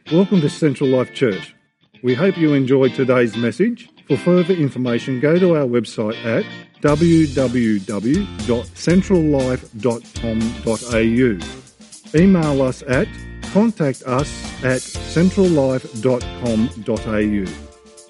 Welcome to Central Life Church. We hope you enjoyed today's message. For further information, go to our website at www.centrallife.com.au. Email us at contactus@centrallife.com.au.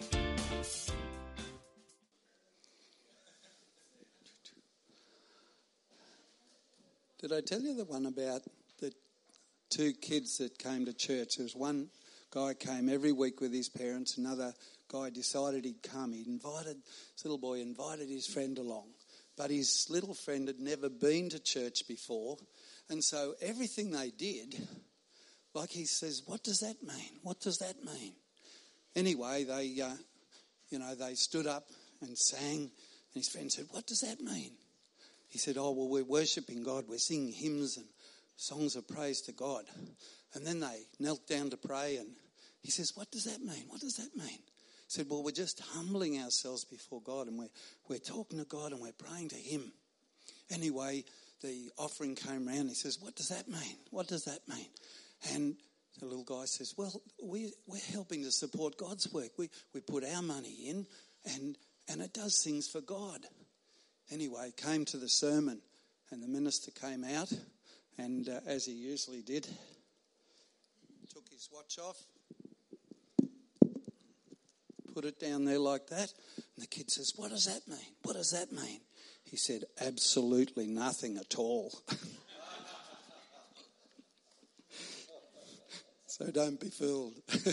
Did I tell you the one about the two kids that came to church? There was one guy came every week with his parents. Another guy decided he'd come. This little boy invited his friend along. But his little friend had never been to church before. And so everything they did, like he says, what does that mean? What does that mean? Anyway, they stood up and sang. And his friend said, what does that mean? He said, oh, well, we're worshipping God. We're singing hymns and songs of praise to God. And then they knelt down to pray. And he says, what does that mean? What does that mean? He said, well, we're just humbling ourselves before God. And we're talking to God and we're praying to him. Anyway, the offering came round. He says, what does that mean? What does that mean? And the little guy says, well, we're helping to support God's work. We put our money in and it does things for God. Anyway, came to the sermon and the minister came out and as he usually did, took his watch off, put it down there like that. And the kid says, what does that mean? What does that mean? He said, absolutely nothing at all. So don't be fooled.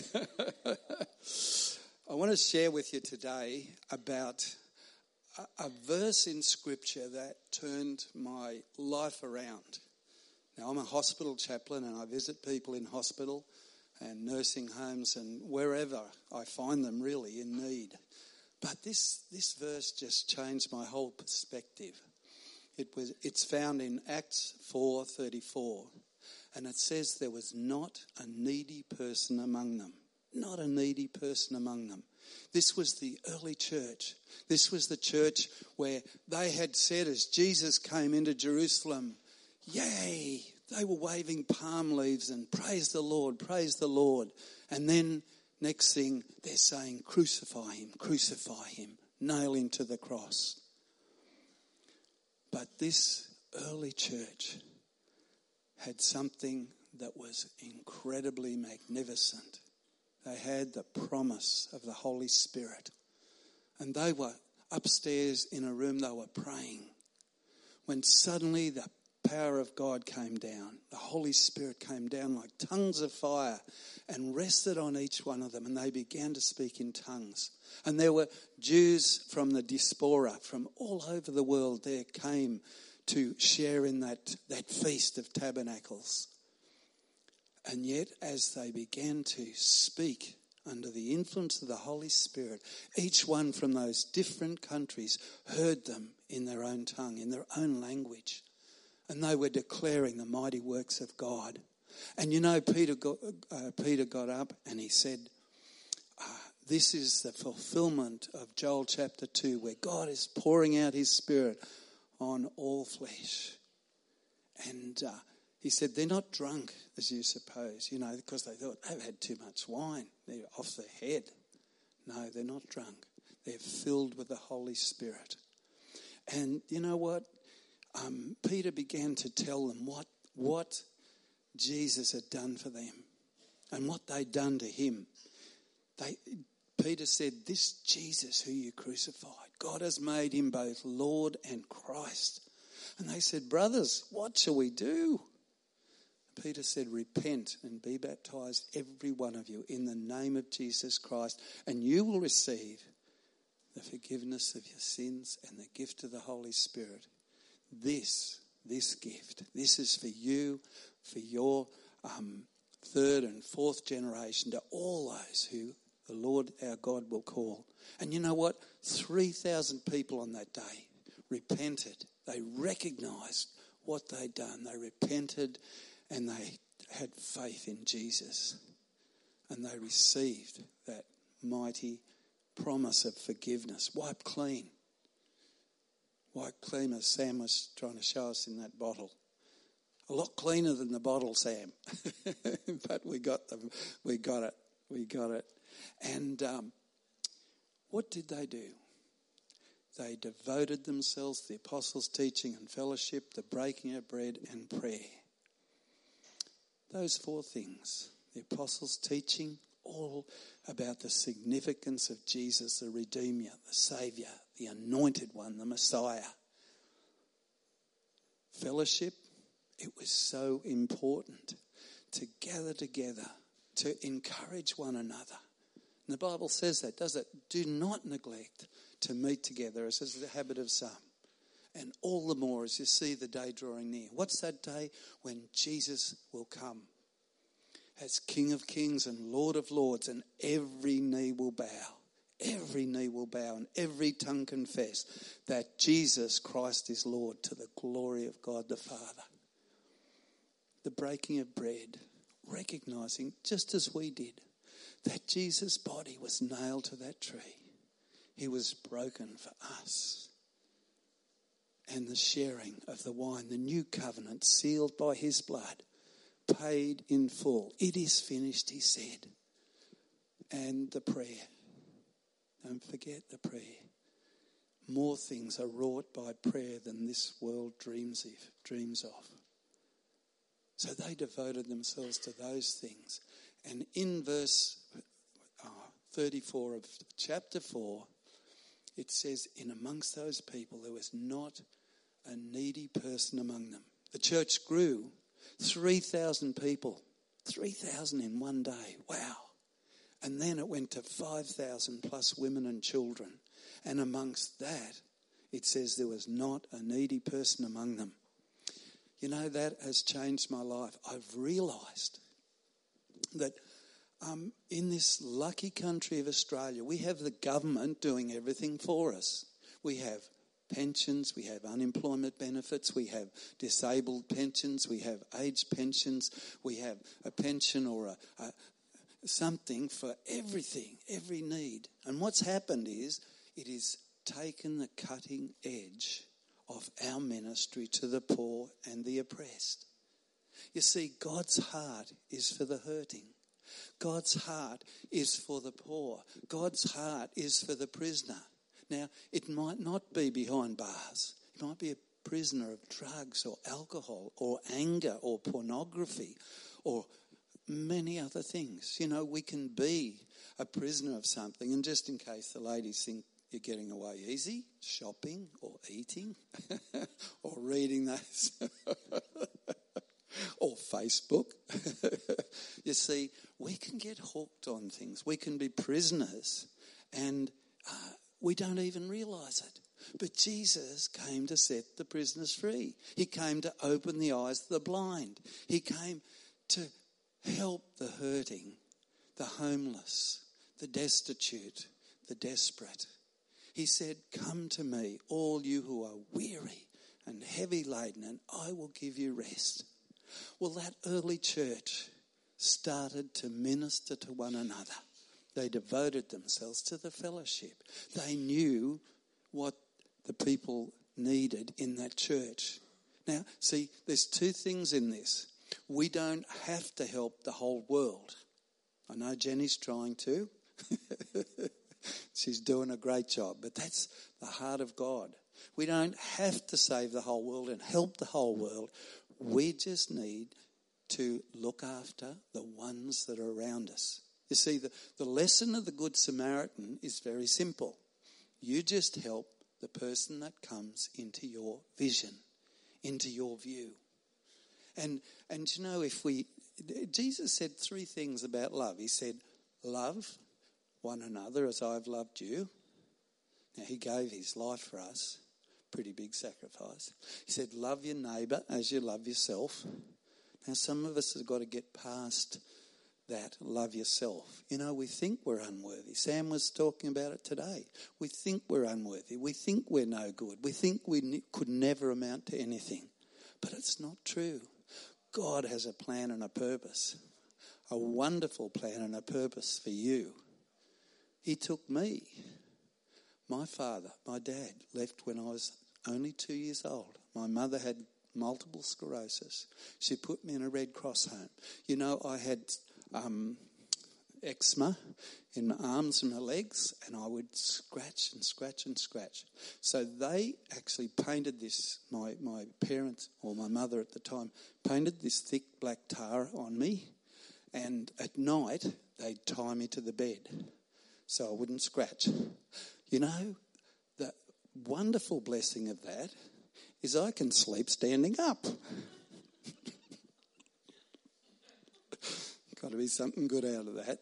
I want to share with you today about a verse in Scripture that turned my life around. Now, I'm a hospital chaplain and I visit people in hospital and nursing homes and wherever I find them really in need. But this verse just changed my whole perspective. It's found in Acts 4:34, and it says there was not a needy person among them. Not a needy person among them. This was the early church. This was the church where they had said as Jesus came into Jerusalem, yay, they were waving palm leaves and praise the Lord, And then next thing they're saying, crucify him, nail him to the cross. But this early church had something that was incredibly magnificent. They had the promise of the Holy Spirit. And they were upstairs in a room, they were praying. When suddenly the power of God came down, the Holy Spirit came down like tongues of fire and rested on each one of them. And they began to speak in tongues. And there were Jews from the diaspora, from all over the world there came to share in that Feast of Tabernacles. And yet, as they began to speak under the influence of the Holy Spirit, each one from those different countries heard them in their own tongue, in their own language. And they were declaring the mighty works of God. And you know, Peter got up and he said, this is the fulfillment of Joel chapter 2, where God is pouring out his Spirit on all flesh. And he said, they're not drunk, as you suppose, because they thought they've had too much wine. They're off their head. No, they're not drunk. They're filled with the Holy Spirit. And you know what? Peter began to tell them what Jesus had done for them and what they'd done to him. Peter said, this Jesus who you crucified, God has made him both Lord and Christ. And they said, brothers, what shall we do? Peter said, repent and be baptized, every one of you, in the name of Jesus Christ, and you will receive the forgiveness of your sins and the gift of the Holy Spirit. This gift, this is for you, for your third and fourth generation, to all those who the Lord our God will call. And you know what? 3,000 people on that day repented. They recognised what they'd done. They repented and they had faith in Jesus. And they received that mighty promise of forgiveness. Wiped clean. Wiped clean, as Sam was trying to show us in that bottle. A lot cleaner than the bottle, Sam. But We got them. We got it. And what did they do? They devoted themselves to the apostles' teaching and fellowship, the breaking of bread and prayer. Those 4 things, the apostles' teaching, all about the significance of Jesus, the Redeemer, the Saviour, the Anointed One, the Messiah. Fellowship, it was so important to gather together, to encourage one another. And the Bible says that, does it? Do not neglect to meet together, as is the habit of some. And all the more as you see the day drawing near. What's that day? When Jesus will come as King of Kings and Lord of Lords, and every knee will bow. Every knee will bow and every tongue confess that Jesus Christ is Lord, to the glory of God the Father. The breaking of bread, recognising, just as we did, that Jesus' body was nailed to that tree. He was broken for us. And the sharing of the wine, the new covenant sealed by his blood, paid in full. It is finished, he said. And the prayer. Don't forget the prayer. More things are wrought by prayer than this world dreams of. So they devoted themselves to those things. And in verse 34 of chapter 4, it says, in amongst those people there was not a needy person among them. The church grew. 3,000 people. 3,000 in one day. Wow. And then it went to 5,000 plus women and children. And amongst that, it says there was not a needy person among them. You know, that has changed my life. I've realised that in this lucky country of Australia, we have the government doing everything for us. We have pensions, we have unemployment benefits, we have disabled pensions, we have aged pensions, we have a pension or something for everything, every need. And what's happened is it has taken the cutting edge of our ministry to the poor and the oppressed. You see, God's heart is for the hurting. God's heart is for the poor. God's heart is for the prisoner. Now, it might not be behind bars. It might be a prisoner of drugs or alcohol or anger or pornography or many other things. You know, we can be a prisoner of something. And just in case the ladies think you're getting away easy, shopping or eating or reading those or Facebook. You see, we can get hooked on things. We can be prisoners and we don't even realise it. But Jesus came to set the prisoners free. He came to open the eyes of the blind. He came to help the hurting, the homeless, the destitute, the desperate. He said, come to me, all you who are weary and heavy laden, and I will give you rest. Well, that early church started to minister to one another. They devoted themselves to the fellowship. They knew what the people needed in that church. Now, see, there's 2 things in this. We don't have to help the whole world. I know Jenny's trying to. She's doing a great job, but that's the heart of God. We don't have to save the whole world and help the whole world. We just need to look after the ones that are around us. You see, the lesson of the Good Samaritan is very simple. You just help the person that comes into your vision, into your view. And you know, Jesus said 3 things about love. He said, love one another as I've loved you. Now, he gave his life for us. Pretty big sacrifice. He said, love your neighbour as you love yourself. Now, some of us have got to get past that, love yourself. You know, we think we're unworthy. Sam was talking about it today. We think we're unworthy. We think we're no good. We think we could never amount to anything. But it's not true. God has a plan and a purpose, a wonderful plan and a purpose for you. He took me. My father, my dad, left when I was only 2 years old. My mother had multiple sclerosis. She put me in a Red Cross home. You know, I had eczema in my arms and my legs, and I would scratch and scratch and scratch. So they actually painted this, my parents, or my mother at the time, painted this thick black tar on me, and at night they'd tie me to the bed so I wouldn't scratch. You know, the wonderful blessing of that is I can sleep standing up. Got to be something good out of that.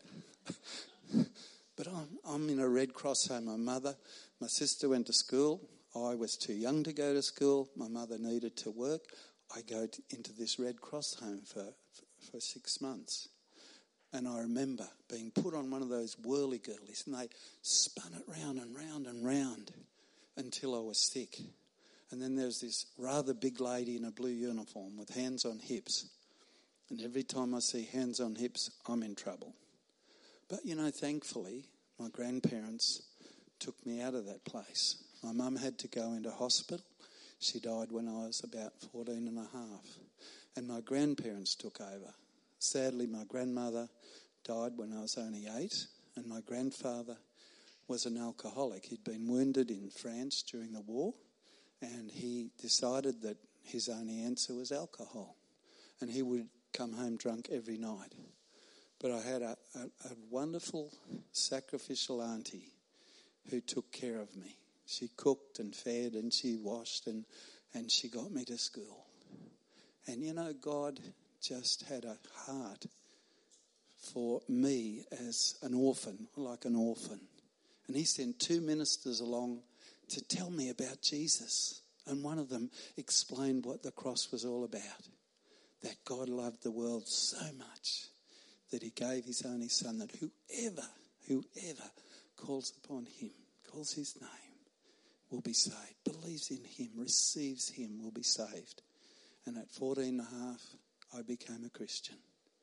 But I'm in a Red Cross home. My sister went to school. I was too young to go to school. My mother needed to work. I go into this Red Cross home for 6 months. And I remember being put on one of those whirly-girlies, and they spun it round and round and round until I was sick. And then there's this rather big lady in a blue uniform with hands on hips. And every time I see hands on hips, I'm in trouble. But, you know, thankfully, my grandparents took me out of that place. My mum had to go into hospital. She died when I was about 14 and a half. And my grandparents took over. Sadly, my grandmother died when I was only 8, and my grandfather was an alcoholic. He'd been wounded in France during the war, and he decided that his only answer was alcohol. And he would come home drunk every night. But I had a wonderful sacrificial auntie who took care of me. She cooked and fed and she washed and she got me to school. And you know, God just had a heart for me as an orphan, like an orphan. And he sent 2 ministers along to tell me about Jesus. And one of them explained what the cross was all about. That God loved the world so much that he gave his only son, that whoever calls upon him, calls his name, will be saved. Believes in him, receives him, will be saved. And at 14 and a half, I became a Christian.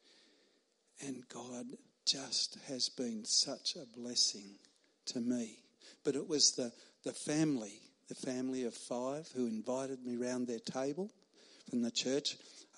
And God just has been such a blessing to me. But it was the family of 5 who invited me round their table from the church.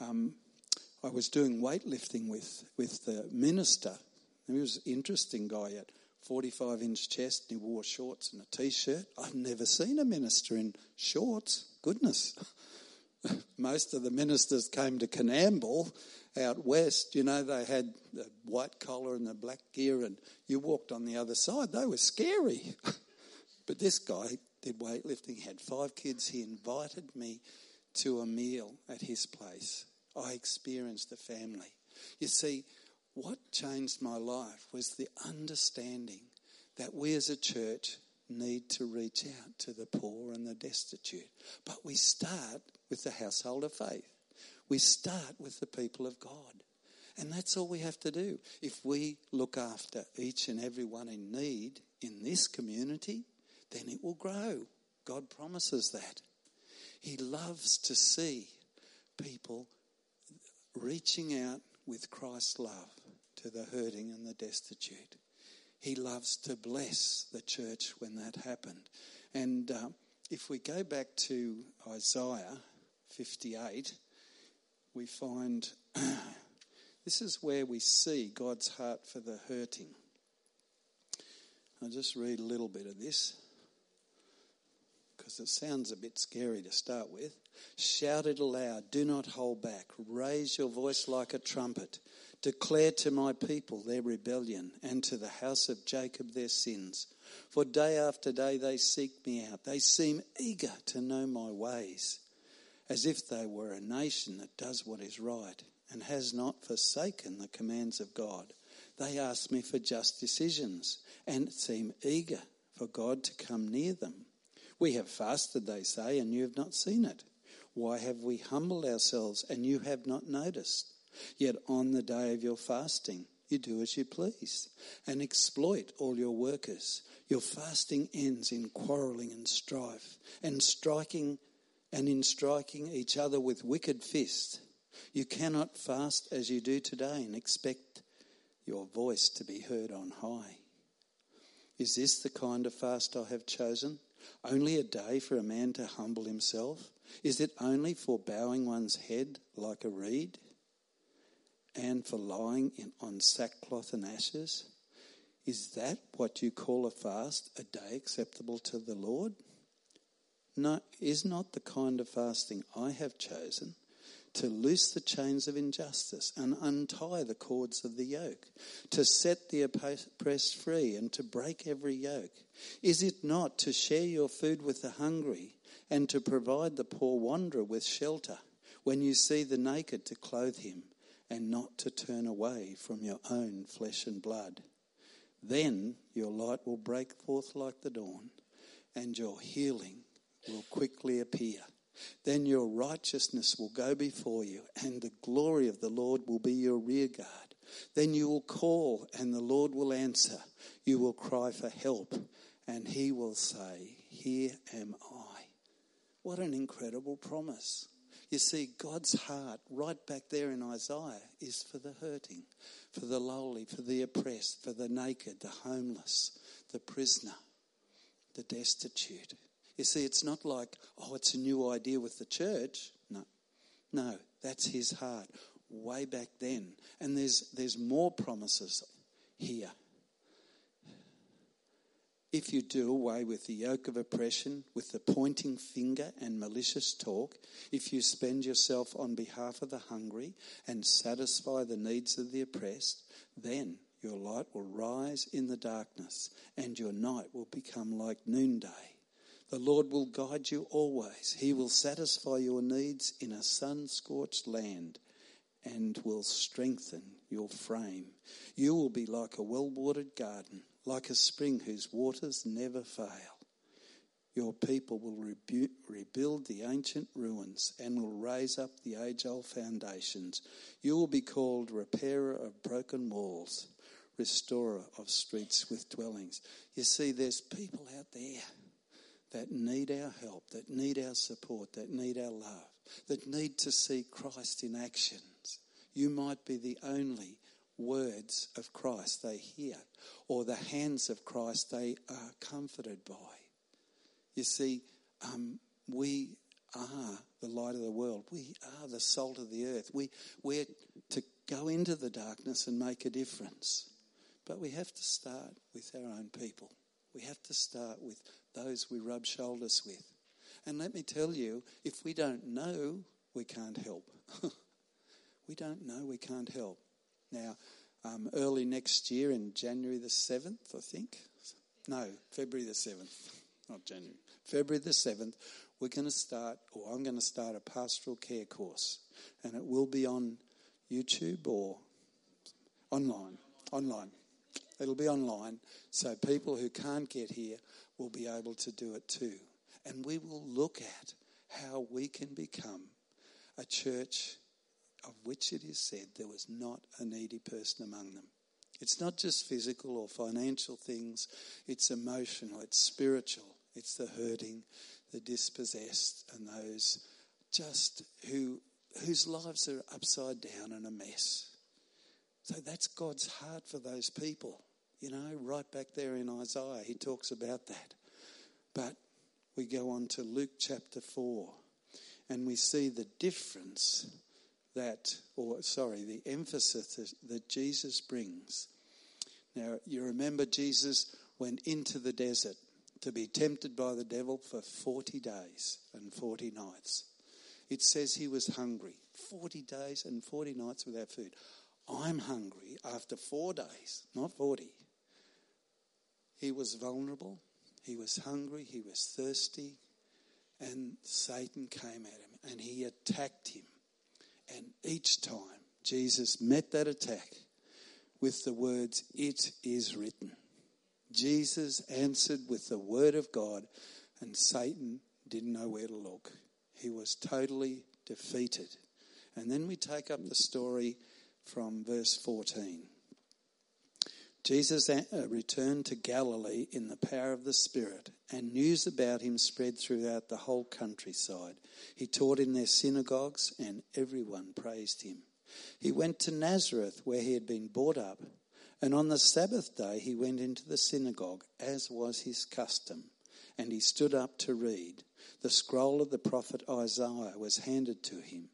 I was doing weightlifting with the minister. He was an interesting guy. He had 45-inch chest, and he wore shorts and a T-shirt. I've never seen a minister in shorts. Goodness. Most of the ministers came to Canamble out west. You know, they had the white collar and the black gear, and you walked on the other side. They were scary. But this guy did weightlifting, had 5 kids. He invited me to a meal at his place. I experienced the family. You see, what changed my life was the understanding that we as a church need to reach out to the poor and the destitute. But we start with the household of faith. We start with the people of God. And that's all we have to do. If we look after each and every one in need in this community, then it will grow. God promises that. He loves to see people reaching out with Christ's love to the hurting and the destitute. He loves to bless the church when that happened. And if we go back to Isaiah 58, we find this is where we see God's heart for the hurting. I'll just read a little bit of this, because it sounds a bit scary to start with. Shout it aloud, do not hold back. Raise your voice like a trumpet. Declare to my people their rebellion, and to the house of Jacob their sins. For day after day they seek me out. They seem eager to know my ways, as if they were a nation that does what is right and has not forsaken the commands of God. They ask me for just decisions and seem eager for God to come near them. We have fasted, they say, and you have not seen it. Why have we humbled ourselves and you have not noticed? Yet on the day of your fasting, you do as you please and exploit all your workers. Your fasting ends in quarrelling and strife and in striking each other with wicked fists. You cannot fast as you do today and expect your voice to be heard on high. Is this the kind of fast I have chosen? Only a day for a man to humble himself? Is it only for bowing one's head like a reed and for lying on sackcloth and ashes? Is that what you call a fast, a day acceptable to the Lord? No, is not the kind of fasting I have chosen to loose the chains of injustice and untie the cords of the yoke, to set the oppressed free and to break every yoke? Is it not to share your food with the hungry and to provide the poor wanderer with shelter? When you see the naked, to clothe him and not to turn away from your own flesh and blood. Then your light will break forth like the dawn, and your healing will quickly appear. Then your righteousness will go before you, and the glory of the Lord will be your rear guard. Then you will call, and the Lord will answer. You will cry for help, and he will say, here am I. What an incredible promise. You see, God's heart, right back there in Isaiah, is for the hurting, for the lowly, for the oppressed, for the naked, the homeless, the prisoner, the destitute. You see, it's not like, it's a new idea with the church. No, that's his heart way back then. And there's more promises here. If you do away with the yoke of oppression, with the pointing finger and malicious talk, if you spend yourself on behalf of the hungry and satisfy the needs of the oppressed, then your light will rise in the darkness and your night will become like noonday. The Lord will guide you always. He will satisfy your needs in a sun-scorched land and will strengthen your frame. You will be like a well-watered garden, like a spring whose waters never fail. Your people will rebuild the ancient ruins and will raise up the age-old foundations. You will be called repairer of broken walls, restorer of streets with dwellings. You see, there's people out there that need our help, that need our support, that need our love, that need to see Christ in actions. You might be the only words of Christ they hear, or the hands of Christ they are comforted by. You see, we are the light of the world. We are the salt of the earth. We're to go into the darkness and make a difference. But we have to start with our own people. We have to start with those we rub shoulders with. And let me tell you, if we don't know, we can't help. We don't know, we can't help. Now, early next year in January the 7th, I think. No, February the 7th, not January. February the 7th, I'm going to start a pastoral care course. And it will be on YouTube or online. It'll be online, so people who can't get here will be able to do it too. And we will look at how we can become a church of which it is said there was not a needy person among them. It's not just physical or financial things, it's emotional, it's spiritual, it's the hurting, the dispossessed, and those just whose lives are upside down and a mess. So that's God's heart for those people. You know, right back there in Isaiah, he talks about that. But we go on to Luke chapter 4, and we see the difference the emphasis that Jesus brings. Now, you remember Jesus went into the desert to be tempted by the devil for 40 days and 40 nights. It says he was hungry, 40 days and 40 nights without food. I'm hungry after 4 days, not 40. He was vulnerable, he was hungry, he was thirsty, and Satan came at him and he attacked him. And each time Jesus met that attack with the words, "It is written." Jesus answered with the word of God, and Satan didn't know where to look. He was totally defeated. And then we take up the story from verse 14. Jesus returned to Galilee in the power of the Spirit, and news about him spread throughout the whole countryside. He taught in their synagogues, and everyone praised him. He went to Nazareth, where he had been brought up, and on the Sabbath day he went into the synagogue, as was his custom, and he stood up to read. The scroll of the prophet Isaiah was handed to him.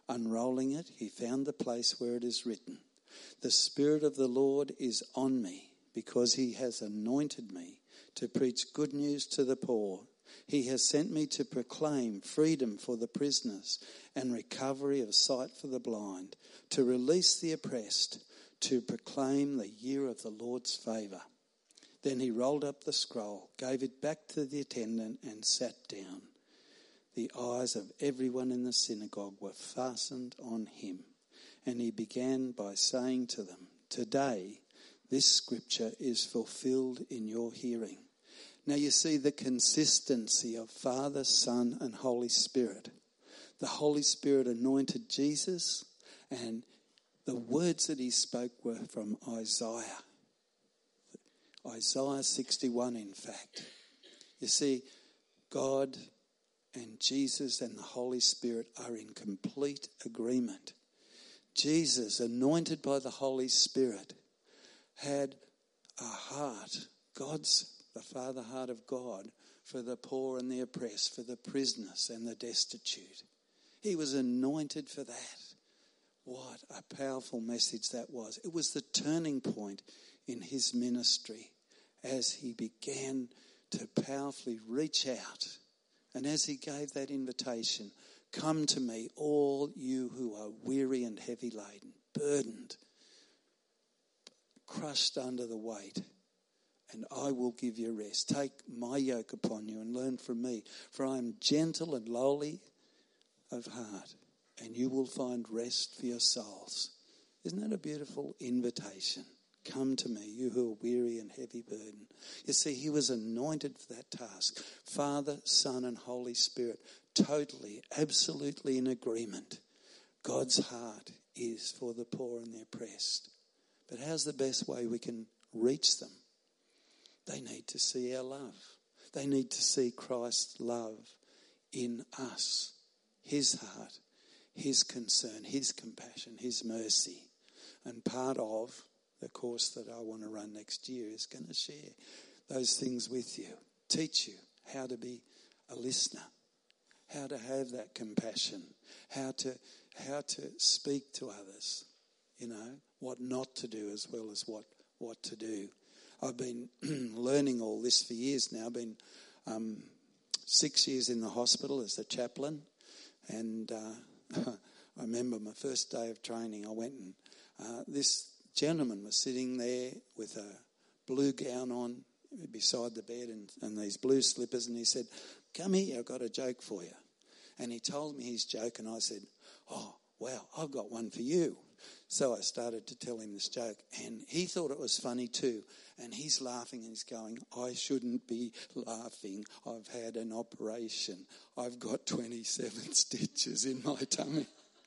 Unrolling it, he found the place where it is written, "The Spirit of the Lord is on me, because he has anointed me to preach good news to the poor. He has sent me to proclaim freedom for the prisoners and recovery of sight for the blind, to release the oppressed, to proclaim the year of the Lord's favour." Then he rolled up the scroll, gave it back to the attendant, and sat down. The eyes of everyone in the synagogue were fastened on him, and he began by saying to them, "Today this scripture is fulfilled in your hearing." Now you see the consistency of Father, Son, and Holy Spirit. The Holy Spirit anointed Jesus, and the words that he spoke were from Isaiah. Isaiah 61, in fact. You see, God and Jesus and the Holy Spirit are in complete agreement. Jesus, anointed by the Holy Spirit, had a heart, the Father heart of God, for the poor and the oppressed, for the prisoners and the destitute. He was anointed for that. What a powerful message that was. It was the turning point in his ministry as he began to powerfully reach out. And as he gave that invitation, "Come to me, all you who are weary and heavy laden, burdened, crushed under the weight, and I will give you rest. Take my yoke upon you and learn from me, for I am gentle and lowly of heart, and you will find rest for your souls." Isn't that a beautiful invitation? Come to me, you who are weary and heavy burden. You see, he was anointed for that task. Father, Son, and Holy Spirit, totally, absolutely in agreement. God's heart is for the poor and the oppressed. But how's the best way we can reach them? They need to see our love. They need to see Christ's love in us, his heart, his concern, his compassion, his mercy. And part of the course that I want to run next year is going to share those things with you, teach you how to be a listener, how to have that compassion, how to speak to others, what not to do as well as what to do. I've been learning all this for years now. I've been 6 years in the hospital as a chaplain, and I remember my first day of training, I went and this gentleman was sitting there with a blue gown on beside the bed and these blue slippers, and he said, "Come here, I've got a joke for you." And he told me his joke, and I said, "Oh, wow, I've got one for you." So I started to tell him this joke, and he thought it was funny too. And he's laughing and he's going, "I shouldn't be laughing. I've had an operation. I've got 27 stitches in my tummy."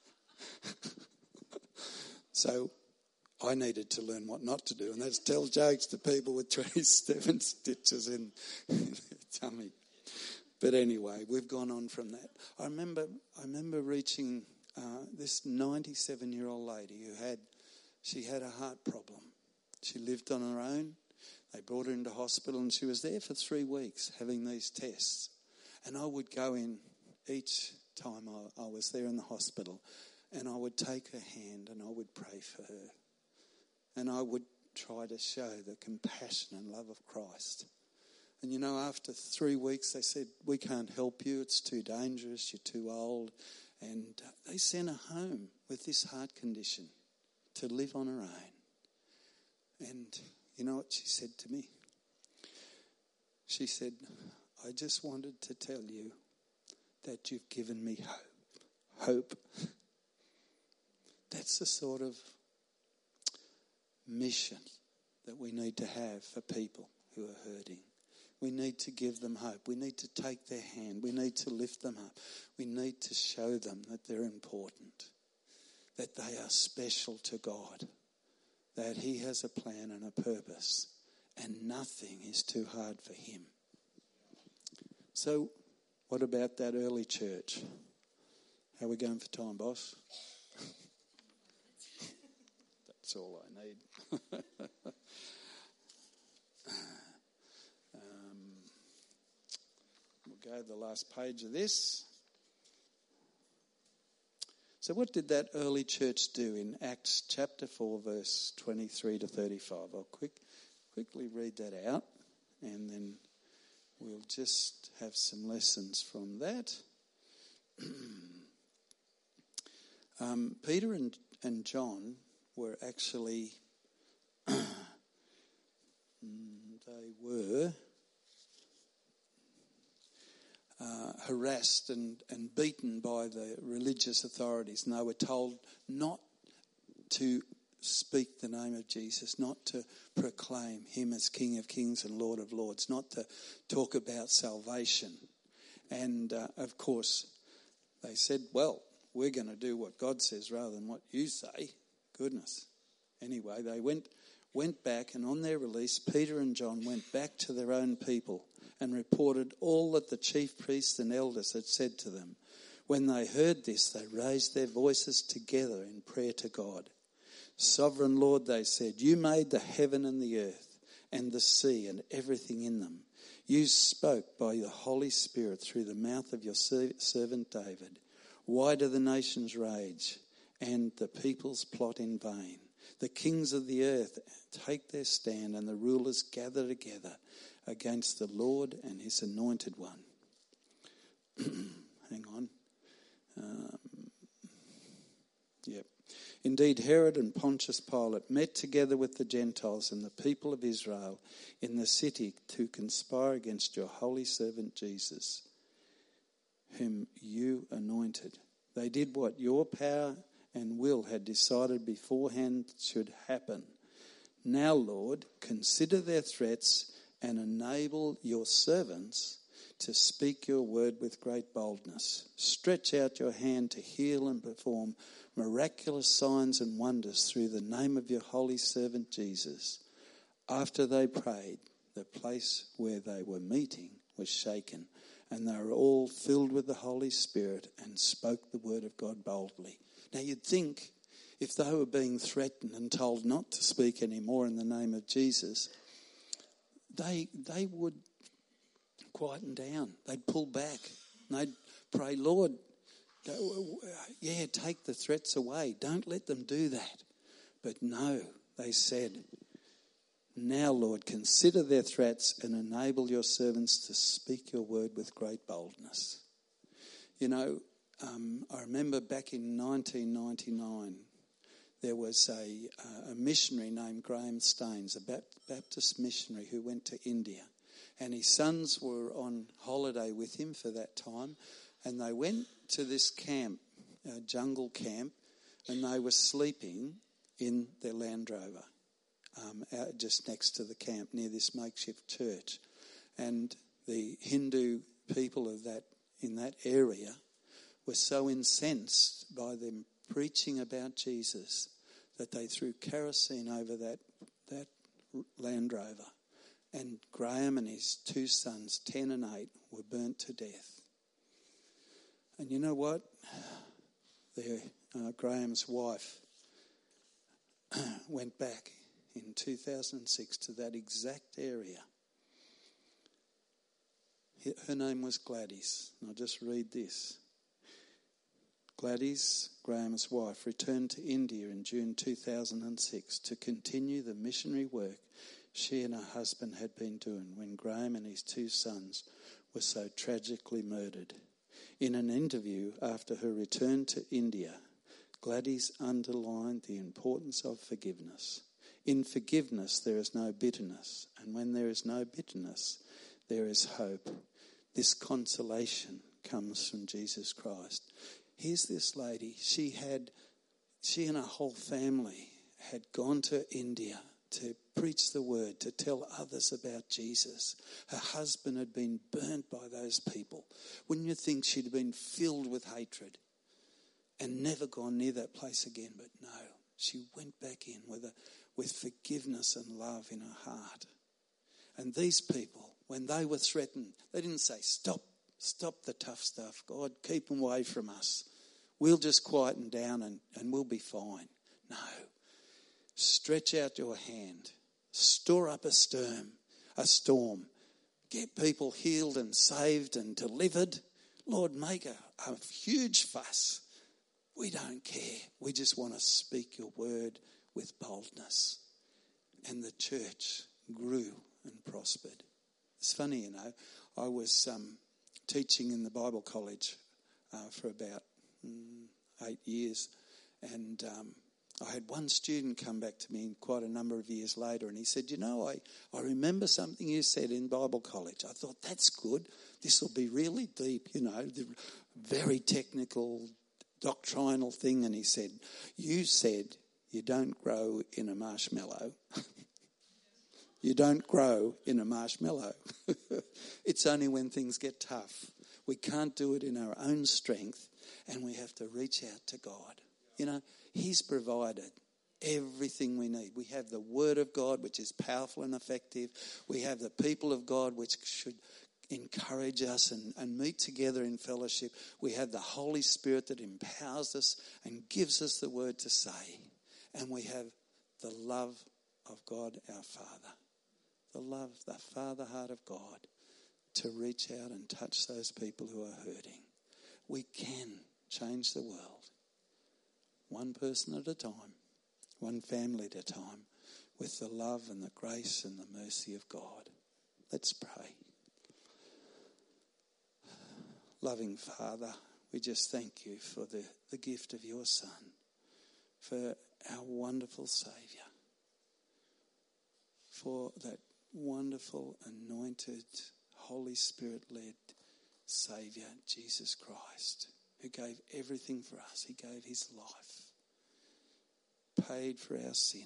So I needed to learn what not to do, and that's tell jokes to people with 27 stitches in their tummy. But anyway, we've gone on from that. I remember reaching this 97-year-old lady she had a heart problem. She lived on her own. They brought her into hospital, and she was there for 3 weeks having these tests. And I would go in each time I was there in the hospital, and I would take her hand and I would pray for her. And I would try to show the compassion and love of Christ. And after 3 weeks, they said, "We can't help you. It's too dangerous. You're too old." And they sent her home with this heart condition to live on her own. And you know what she said to me? She said, "I just wanted to tell you that you've given me hope." That's the sort of mission that we need to have for people who are hurting. We need to give them hope. We need to take their hand. We need to lift them up. We need to show them that they're important, that they are special to God, that he has a plan and a purpose, and nothing is too hard for him. So what about that early church? How are we going for time, boss? That's all I need. We'll go to the last page of this. So So what did that early church do in Acts chapter 4, verse 23 to 35? I'll quickly read that out, and then we'll just have some lessons from that. Peter and John were actually harassed and beaten by the religious authorities, and they were told not to speak the name of Jesus, not to proclaim him as King of Kings and Lord of Lords, not to talk about salvation. And of course, they said, well, we're going to do what God says rather than what you say. Goodness. Anyway, they went back, and on their release, Peter and John went back to their own people and reported all that the chief priests and elders had said to them. When they heard this, they raised their voices together in prayer to God. Sovereign Lord, they said, you made the heaven and the earth and the sea and everything in them. You spoke by your Holy Spirit through the mouth of your servant David. Why do the nations rage and the peoples plot in vain? The kings of the earth take their stand, and the rulers gather together against the Lord and his anointed one. Hang on. Yep. Indeed, Herod and Pontius Pilate met together with the Gentiles and the people of Israel in the city to conspire against your holy servant Jesus, whom you anointed. They did what your power and will had decided beforehand should happen. Now, Lord, consider their threats and enable your servants to speak your word with great boldness. Stretch out your hand to heal and perform miraculous signs and wonders through the name of your holy servant Jesus. After they prayed, the place where they were meeting was shaken, and they were all filled with the Holy Spirit and spoke the word of God boldly. Now you'd think if they were being threatened and told not to speak anymore in the name of Jesus, they would quieten down. They'd pull back. And they'd pray, Lord, take the threats away. Don't let them do that. But no, they said, now, Lord, consider their threats and enable your servants to speak your word with great boldness. You know, I remember back in 1999, there was a missionary named Graham Staines, a Baptist missionary who went to India. And his sons were on holiday with him for that time. And they went to this camp, a jungle camp, and they were sleeping in their Land Rover, out just next to the camp near this makeshift church. And the Hindu people in that area were so incensed by them preaching about Jesus that they threw kerosene over that Land Rover. And Graham and his two sons, 10 and 8, were burnt to death. And you know what? Graham's wife went back in 2006 to that exact area. Her name was Gladys. And I'll just read this. Gladys, Graham's wife, returned to India in June 2006 to continue the missionary work she and her husband had been doing when Graham and his two sons were so tragically murdered. In an interview after her return to India, Gladys underlined the importance of forgiveness. In forgiveness, there is no bitterness, and when there is no bitterness, there is hope. This consolation comes from Jesus Christ. Here's this lady. She and her whole family had gone to India to preach the word, to tell others about Jesus. Her husband had been burnt by those people. Wouldn't you think she'd been filled with hatred and never gone near that place again? But no, she went back in with forgiveness and love in her heart. And these people, when they were threatened, they didn't say, stop the tough stuff. God, keep them away from us. We'll just quieten down and we'll be fine. No. Stretch out your hand. Store up a storm. Get people healed and saved and delivered. Lord, make a huge fuss. We don't care. We just want to speak your word with boldness. And the church grew and prospered. It's funny, I was teaching in the Bible college for about 8 years, and I had one student come back to me quite a number of years later, and he said, I remember something you said in Bible college. I thought, that's good. This will be really deep, the very technical, doctrinal thing. And he said, you said you don't grow in a marshmallow. You don't grow in a marshmallow. It's only when things get tough. We can't do it in our own strength, and we have to reach out to God. He's provided everything we need. We have the Word of God, which is powerful and effective. We have the people of God, which should encourage us and meet together in fellowship. We have the Holy Spirit that empowers us and gives us the word to say. And we have the love of God our Father. The Father heart of God to reach out and touch those people who are hurting. We can change the world. One person at a time, one family at a time, with the love and the grace and the mercy of God. Let's pray. Loving Father, we just thank you for the gift of your Son, for our wonderful Saviour, for that wonderful, anointed, Holy Spirit-led Saviour, Jesus Christ, who gave everything for us. He gave his life, paid for our sin,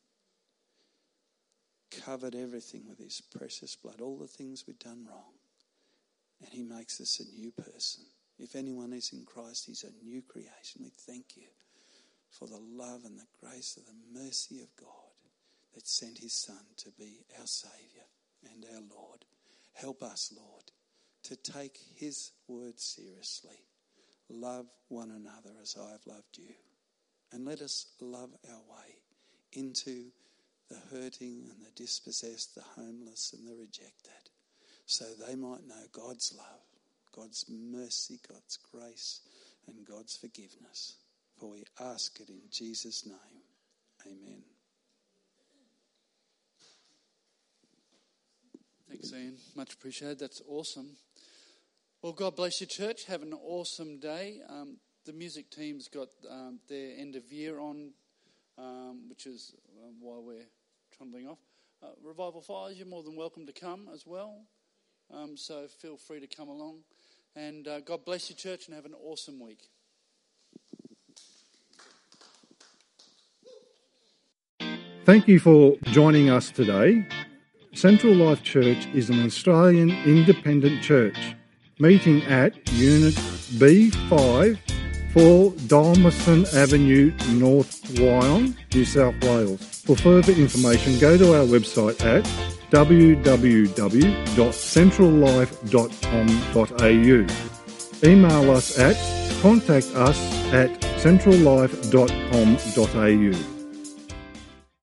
covered everything with his precious blood, all the things we've done wrong. And he makes us a new person. If anyone is in Christ, he's a new creation. We thank you for the love and the grace of the mercy of God that sent his Son to be our Saviour and our Lord. Help us, Lord, to take his word seriously. Love one another as I have loved you. And let us love our way into the hurting and the dispossessed, the homeless and the rejected, so they might know God's love, God's mercy, God's grace and God's forgiveness. For we ask it in Jesus' name. Amen. Thanks, Ian. Much appreciated. That's awesome. Well, God bless you, church. Have an awesome day. The music team's got their end of year on, which is why we're trundling off. Revival Fires, you're more than welcome to come as well. So feel free to come along. And God bless you, church, and have an awesome week. Thank you for joining us today. Central Life Church is an Australian independent church meeting at Unit B5, 4 Dalmaston Avenue, North Wyong, New South Wales. For further information, go to our website at www.centrallife.com.au. Email us at contactus@centrallife.com.au.